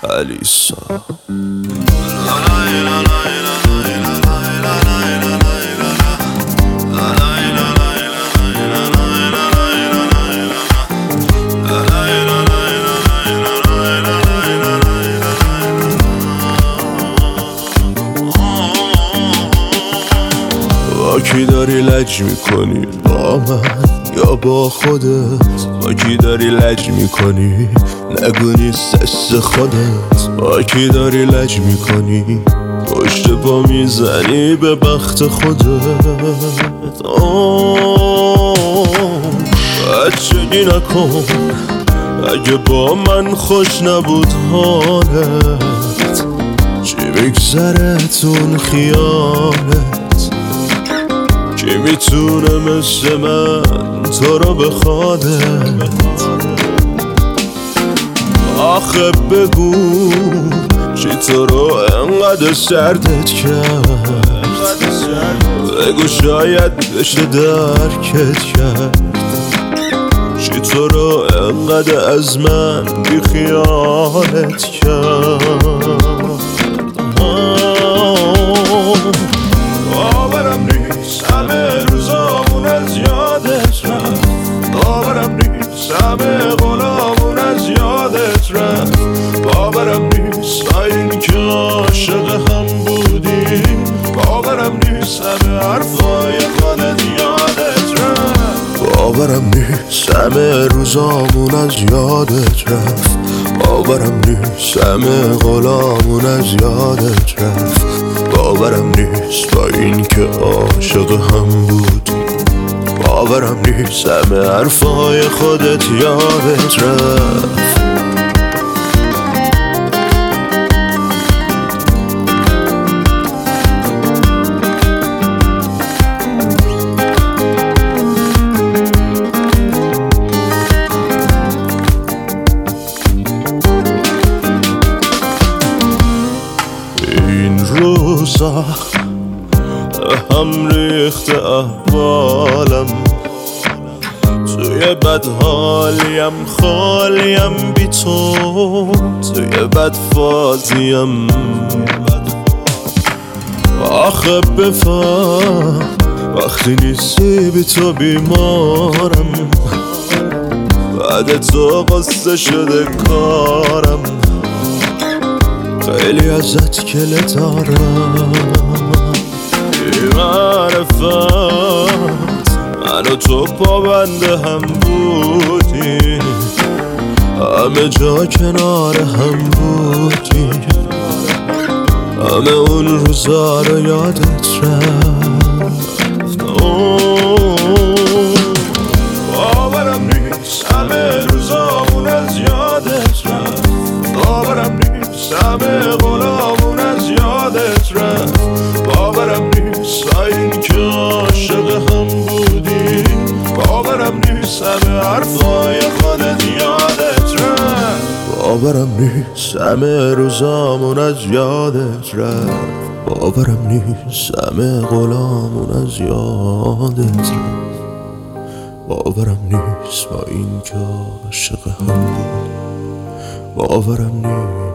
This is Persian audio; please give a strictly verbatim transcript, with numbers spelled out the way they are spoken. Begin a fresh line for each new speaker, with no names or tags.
الیسا. با کی داری لج میکنی؟ با من یا با خودت؟ با کی داری لج میکنی؟ نگو نیست دست خودت. با کی داری لج میکنی؟ پشت پا میزنی به بخت خودت. بچگی نکن اگه با من خوش نبود حالت. چی میگذره تون خیالت؟ کی میتونه مثل من تو رو بخوادت؟ آخه بگو چی تو رو انقدر سردت کرد؟ بگو شاید بشه درکت کرد. چی تو رو انقدر از من بی خیالت کرد؟ باورم نیست همه روزامون از یادت رفت. باورم نیست همه غلامون از یادت رفت. باورم نیست تا این که عاشق هم بودیم. باورم نیست همه حرفای خودت یادت رفت. باورم نیست همه روزامون از یادت رفت. باورم نیست همه غلامون از یادت رفت. باورم نیست با این که عاشق هم بودیم. باورم نیست همه حرفای خودت یادت رفت. این روزا هم ریخته احوالم. توی بد حالیم خالیم بی تو. توی بد فازیم. آخه بفهم وقتی نیستی بی تو بیمارم. بعد تو قصه شده کارم. خیلی ازت کله دارم. بی معرفت من و تو پابند هم بودیم. همه جا کنار هم بودیم. همه اون روزا رو یادت رفت. باورم نیست همه روزامون از یادت رفت. باورم نیست همه غلامون از یادت رفت. باورم نیست تا این که عاشق هم بودیم. باورم نیست همه حرفای خودت یادت رفت. باورم نیست همه روزامون از یادت رفت. باورم نیست همه غلامون از یادت رفت. باورم نیست با این که عاشق هم بود. باورم نیست